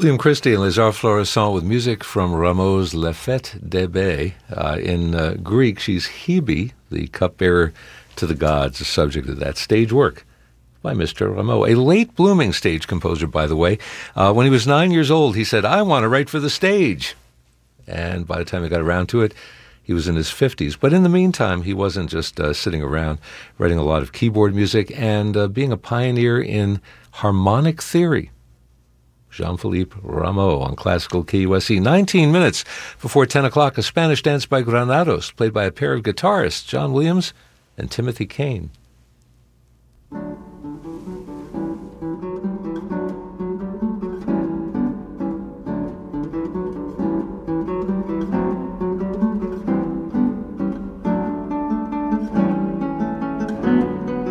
Liam Christie and Les Arts Florissants with music from Rameau's La Fête des Baies. In Greek, she's Hebe, the cupbearer to the gods, the subject of that stage work by Mr. Rameau. A late-blooming stage composer, by the way. When he was 9 years old, he said, "I want to write for the stage." And by the time he got around to it, he was in his 50s. But in the meantime, he wasn't just sitting around writing a lot of keyboard music and being a pioneer in harmonic theory. Jean-Philippe Rameau on Classical KUSC. 19 minutes before 10 o'clock, a Spanish dance by Granados, played by a pair of guitarists, John Williams and Timothy Kane.